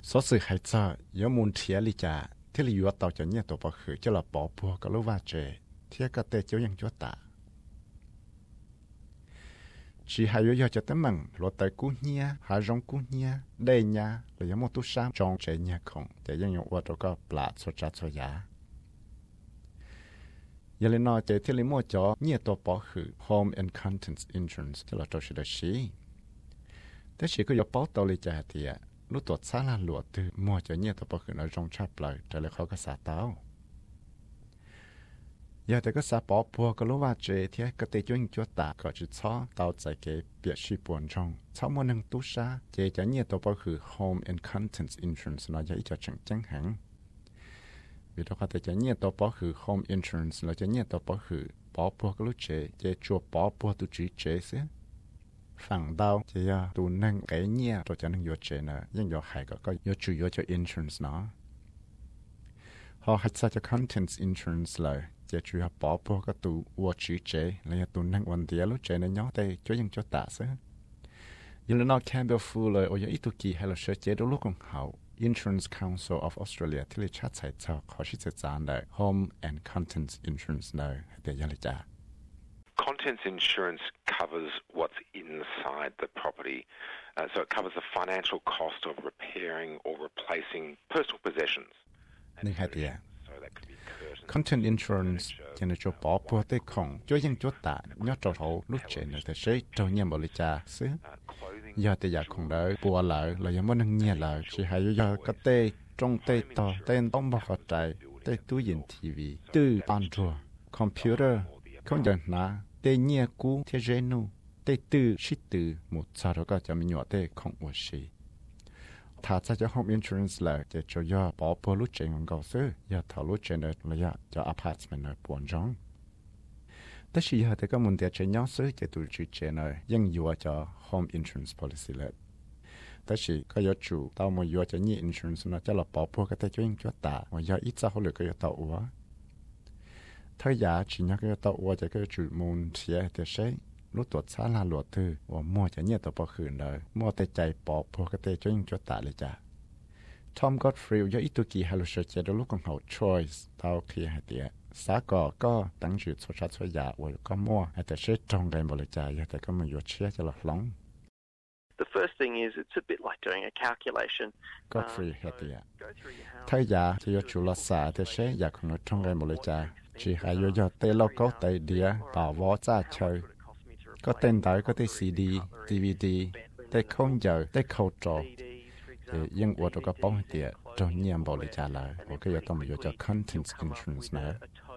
số sự hay cho yếu muốn thiệt lý cha thế là yếu tàu cho nhẹ tổ bảo khử cho là bỏ bùa có lúc va chè thiệt cái tê chiếu yang chúa ta chỉ hay yếu cho tấm bằng lúa tới cú nhia hà rong cú nhia đây nha là yếu một tu sam trong trẻ nhia không để yang yếu vào có bả số cha số giá giờ lên nói để thế là mua cho nhẹ tổ bảo khử home and contents insurance cho là tôi sẽ được xí thế chỉ có yếu bảo tàu lý cha thì lúc tuột xa là lụa từ mua cho nhẹ tổ bảo khử nó rong chắp lại trở lại khó có xả tao giờ thì có xã bỏ bùa có lúc va chế thì có thể cho những chỗ tạ có chữ chó tàu chạy cái biệt suy buồn trong cháu muốn nâng tú sa chế cho nhiều tổ bảo khử home and contents insurance nó cho ít cho chẳng chẳng hạn vì đó có thể cho nhiều tổ bảo khử home insurance là cho nhiều tổ bảo khử bỏ bùa có lúc chế chế chùa bỏ bùa tu chỉ chế xí phẳng đau chế tu nâng cái nhiều rồi cho nâng vô chế nữa nhưng vô hay có vô chủ yếu cho insurance nó họ hay sao cho contents insurance là chế chủ yếu bỏ bùa cái tu vô chữ chế là tu nâng vấn đề lúc chế nó nhỏ đây cho những chỗ tạ xí nhưng là nó Campbell Fuller ở ít tu kỳ hay là sở chế đôi lúc còn hậu Insurance Council of Australia thì lấy chat sai cho họ sẽ dán đời Home and Contents Insurance đời để giải trả. Contents insurance covers what's inside the property, so it covers the financial cost of repairing or replacing personal possessions. Nên hay tiệt. Content insurance cho nên cho bỏ bùa tới không cho những chỗ tạ nhớ trâu hậu lúc chuyện này thì sẽ trâu nhầm bảo lý cha xứ giờ thì giờ không đợi bùa lại là giờ muốn nâng nhẹ lại chỉ hay giờ cái tê trong tê to tên tông bao phát trái tê túi điện TV từ Android computer không nhận na tê nhẹ cũ thế genu tê từ shit từ một sao đó cho mình nhỏ tê không có gìถ้าจะ home insurance เลยจะย่อปอปลุเจงของเขาซื้อย่าถาลุเจงเลยย่าจะ apartment เลยปวนจงแต่สิย่าแต่ก็มันเดียจะย่อซื้อจะตูจีเจงเลยยังอยู่จะ home insurance policy เลยแต่สิก็ย่อจูตามมาย่อจะนี่ insurance นะจะหลับปอปก็แต่จะยังจัวตาว่าย่าอีจ้าเขาเลยก็ย่อตัวว่าถ้าย่าชิญก็ย่อตัวว่าจะก็จูมันเสียแต่ใช้รู้ตัวช้าลาหลวดถือว่ามั่วจะเนี่ยตัวปอคืนเลยมั่วแต่ใจปอบพวกก็แต่จะยิ่งจดตาเลยจ้ะทอมก็อดฟรีย่ออีตุกีฮัลโลเชเจดลูกของเขา choice เท่าเคลียร์ให้เดียสากก็ตั้งจุดโซชัดโซยาว่าก็มั่วแต่เชื่อตรงกันหมดเลยจ้ะแต่ก็ไม่หยุดเชื่อจะหลอกหลง The first thing is it's a bit like doing a calculation ก็ฟรีให้เดียถ้ายาจะยอดจุลศาสตร์แต่เชื่ออยากของเราตรงกันหมดเลยจ้ะจีหายย่อเตะเราก็เตะเดียป่าววจ้าเชยcó tên đài có tên CD, DVD, tên không giờ, tên khẩu trò, thì những vật đó có bao nhiêu trong nhiều bảo lý trả lại, và cái giờ tôi mới cho contents insurance nữa.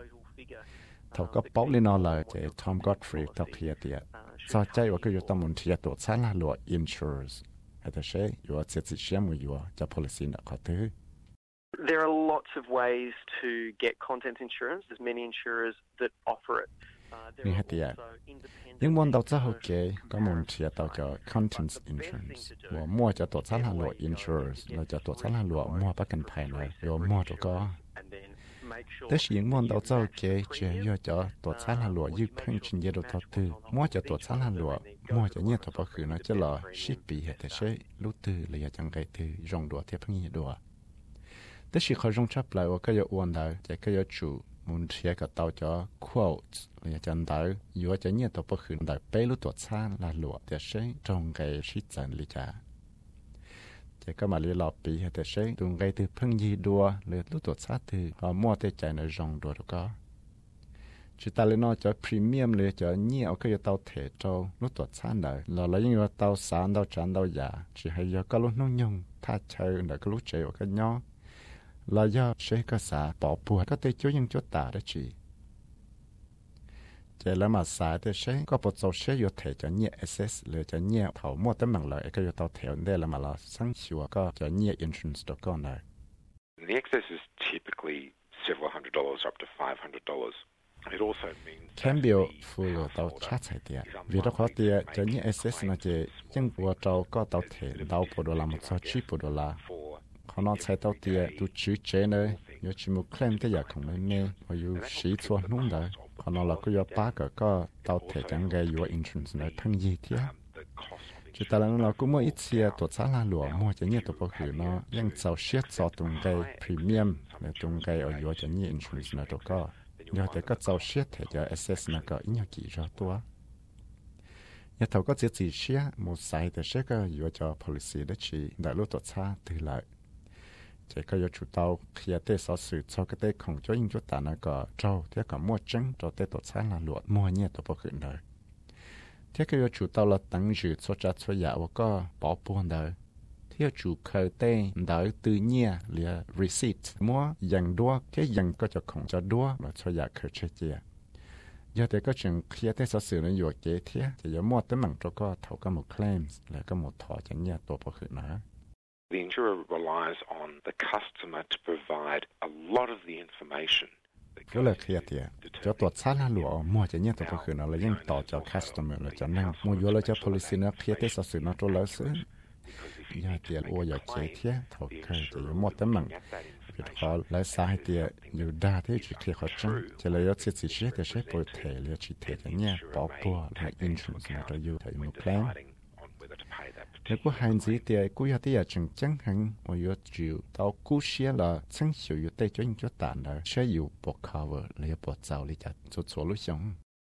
Thầu có bao nhiêu nó là để Tom Godfrey thầu kia tiệt, sau chạy và cái giờ tôi muốn thiệt tổ sản là luật insurers, hay là sẽ giờ sẽ chỉ xem một giờ cho policy nó có thứ. There are lots of ways to get content insurance. There's many insurers that offer it. Ni hati ya. Nhưng món đầu tư hậu kế có muốn chia tàu cho contents insurance. Và mua cho tổ chức hàng loại insurance là cho tổ chức hàng loại mua bất cần phải này rồi mua cho có. Thế thì những món đầu tư hậu kế chia cho tổ chức hàng loại như pension chế độ đầu tư mua cho tổ chức hàng loại mua cho nhiều tổ bảo khử nó cho là ship bị hệ thế sẽ lúc tư là chẳng cái từ rong đùa theo phong nhiệt đùa. Thế thì họ rong chấp lại và cái giờ uốn lại để cái giờ chủ muốn chia cái tàu cho quotes là chân tàu vừa cho nhiều tàu bớt khử tàu bay lúc tuột xa là lụa để sẽ trong cái sĩ dân lý trả chỉ có mà lý lọp bị để sẽ dùng cái từ phân gì đua lúc tuột xa từ họ mua để chạy nó rong đua đó có chỉ ta lấy nó cho premium lấy cho nhiều cái tàu thể cho lúc tuột xa này là lấy những tàu sáng tàu trắng tàu giả chỉ hay giờ có lúc nông nhung tha chơi để có lúc chạy ở cái nhỏ là do sẽ có xã bỏ bùa có thể cho những chỗ tả đó chị chỉ là mà xã thì sẽ có một số sẽ có thể cho nhẹ SSเลยcho nhẹ thầu mua tấm bằng lợi cái tàu theo đây là mà là sáng chiều có cho nhẹ insurance đó con này. The excess is typically several $100s up to $500. It also means Campbell Fuller tàu chat hay tiệt vì đó có tiệt cho nhẹ SS nó chỉ những bùa tàu có tàu thể đào $1 một số cheap $1 họ nói sai tao tiệt tu chữ chế này nhớ chỉ một claim cái gì không nên nghe và yêu sĩ cho nung đấy họ nói là có yêu ba cái có tao thể chẳng gây yêu insurance này thằng gì thế chỉ ta là nó cũng mua ít xe tổ xã là lụa mua cho nhiều tổ bảo hiểm nóยังgiàu siết giàu tung cái premium là tung cái ở dưới cho nhiều insurance nó đâu có giờ thì có giàu siết thì cho SS nó có ít nhiều kỳ ra tua nhà thầu có chỉ siết một sai thì sẽ có dưới cho policy đó chỉ đại lúc tổ xã từ lại chỉ có yêu chủ tàu khi tới sở sự cho cái tới không cho những chỗ ta nó có trâu thì có mua trứng cho tới tổ xã là lụa mua nhiều tổ bảo hiểm rồi thế cái chủ tàu là tăng dự cho trả cho nhà và có bảo buồn đời thế chủ khởi tên đời tự nhiên là receipt mua dành đua cái dành có cho không cho đua là cho nhà khởi chơi chia giờ thì có chuyện khi tới sở sự nó nhiều kế thế thì giờ mua tới mảng cho có thầu có một claims là có một thọ cho nhà tổ bảo hiểm nữa. The insurer relies on the customer to provide a lot of the information. Cái là khi thì cho tổ xã là lụa mua cho nhiều tổ bảo hiểm nó là nhữngต่อcho customer là cho nên mua vô là cho policy nó khi tới sở sự nó cho lỡ sự giờ thì ô giờ chế thế thầu khởi thì mua tới mảng việc họ lại sai thì nhiều đa thế chỉ khi họ chân chỉ là yếu chỉ sẽ thì sẽ bồi thể là chỉ thể cho nhé bảo bùa là insurance mà cho yêu thấy một plan nếu có hành gì thì cũng có thể chừng chẳng hạn mà yếu chịu tao cú xe là chẳng chịu yếu tay cho những chỗ tàn là sẽ yếu bộ cover là yếu bộ giàu lý chặt cho số lúc sống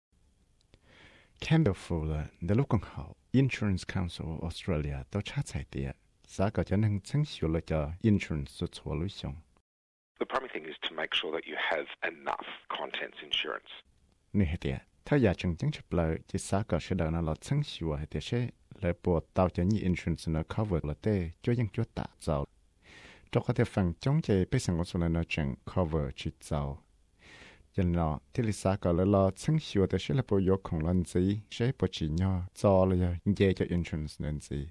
Campbell Fuller để lúc còn học Insurance Council of Australia tao chắc sai thì giá cả cho nên chẳng chịu là cho insurance cho số lúc sống. The primary thing is to make sure that you have enough contents insurance. Nè thì theo giờ chừng chẳng chụp lại chỉ giá cả sẽ đào nó là chẳng chịu hay thì sẽ lại bộ tao cho những insurance nó cover là tê cho những chỗ tạ giàu. Cho có thể phần chống chế bây giờ có là nó chẳng cover chỉ giàu. Cho nên là thì lý giá cả là chẳng chịu thì sẽ là bộ yếu không lần gì sẽ bộ chỉ nhau cho là dễ cho insurance nên gì.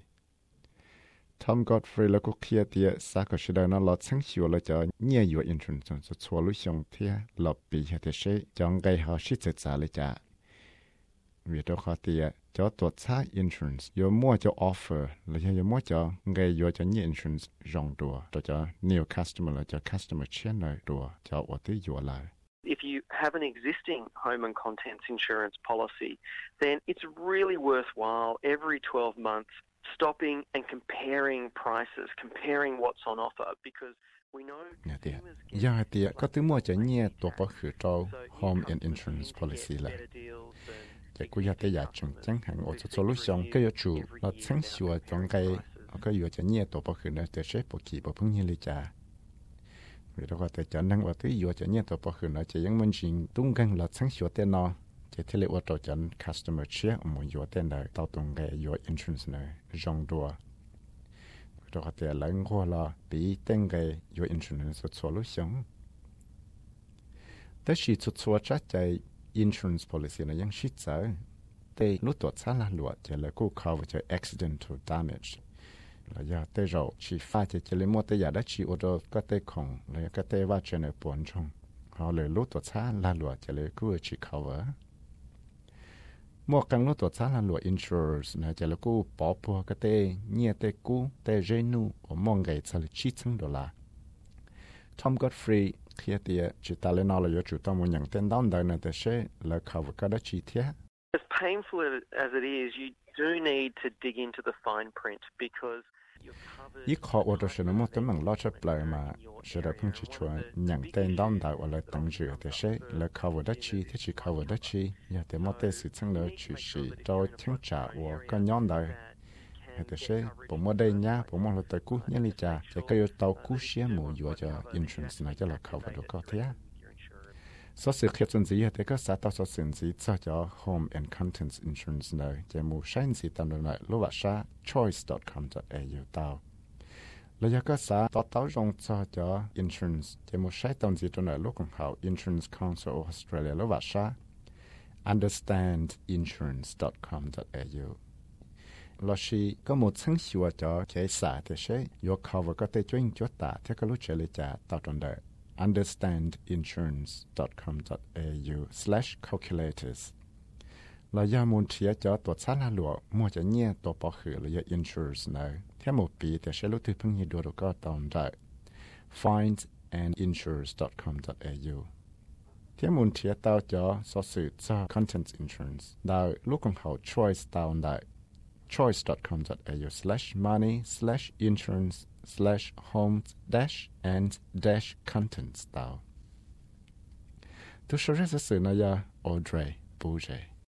Tom Godfrey là cuộc kia thì giá cả sẽ đào nó là chẳng chịu là cho nhiều yếu insurance cho số lúc xong thì là bị hay thì sẽ chọn cái họ sẽ tự trả lại trả. Vì đó khó thì cho tổ chức insurance yếu mua cho offer là yếu mua cho người yếu cho nhiều insurance rộng đùa cho new customer là cho customer chain này đùa cho ở tới yếu lại. If you have an existing home and contents insurance policy, then it's really worthwhile every 12 months stopping and comparing prices, comparing what's on offer because we know giờ thì có thứ mua cho nhiều tổ bảo hiểm cho home and insurance policy là chỉ có giờ tới giờ chẳng hạn ở chỗ solution cái yếu chủ là sáng sủa trong cái yếu cho nhiều tổ bảo hiểm là để sẽ bộ kỳ bộ phương nhiên lý trả vì đó có thể cho năng ở thứ yếu cho nhiều tổ bảo hiểm là chỉ những vấn đề tung gần là sáng sủa tên nó chỉ thế là ở chỗ chân customer share một yếu tên này tạo tung cái yếu insurance này rong đùa đó có thể là ngô là bị tên cái yếu insurance solutionแต่ชีสุดสัวจัดใจ insurance policy นะยังชิดเจอแต่รู้ตัวซาลาหลวดจะเลยกู้ cover จะ accidental damage แล้วยาแต่เราชีฟ้าจะเลยมัวแต่ยาได้ชีอุดก็แต่ของแล้วก็แต่ว่าจะในปวนชงเขาเลยรู้ตัวซาลาหลวดจะเลยกู้ชี cover มัวกังรู้ตัวซาลาหลวด insurers นะจะเลยกู้ปอปัวก็แต่เนี่ยแต่กู้แต่เรนูมองไงจะเลยชิดซึ่ง$Tom Godfrey khi thì chỉ ta lên nào là do chủ tâm muốn nhận tên đón đời này thì sẽ là cover cái đó chi tiết. As painful as it is, you do need to dig into the fine print because ý khó ở đó sẽ nó một tấm bằng lo chấp lời mà sẽ được không chỉ cho nhận tên đón đời hoặc là tăng dự thì sẽ là cover đó chi thì chỉ cover đó chi giờ thì một tên sự tăng lợi chỉ cho chứng trả của cái nhóm đời thì sẽ bộ mua đây nhá bộ mua là tới cú nhá lý trả sẽ cái tàu cú xe mua vừa cho insurance này cho là cover được có thế số sự khiết chân gì thì có xã tàu số sự gì cho home and contents insurance này chỉ mua sáng gì tạm được lại lúc vào choice.com.au tàu là do có xã tàu rong cho insurance chỉ mua sáng tàu gì trong lại lúc còn học Insurance Council of Australia lúc vào understandinsurance.com.au là khi có một sáng sủa cho cái xã thì sẽ có cover có thể cho những chỗ tạ thì có lúc chơi trả tạo trong đời understandinsurance.com.au/calculators là do muốn chia cho tổ xã là lụa mua cho nhiều tổ bảo hiểm là do insurance này theo mộtปีthì sẽ lúc thứ phương nhiên được có trong đời findsandinsurance.com.au theo muốn chia tao cho số sự cho content insurance đời lúc còn học choice tao đời choice.com.au/money/insurance/homes-and-contents tao. Tu sure sẽ xử nó ya Audrey Bouger.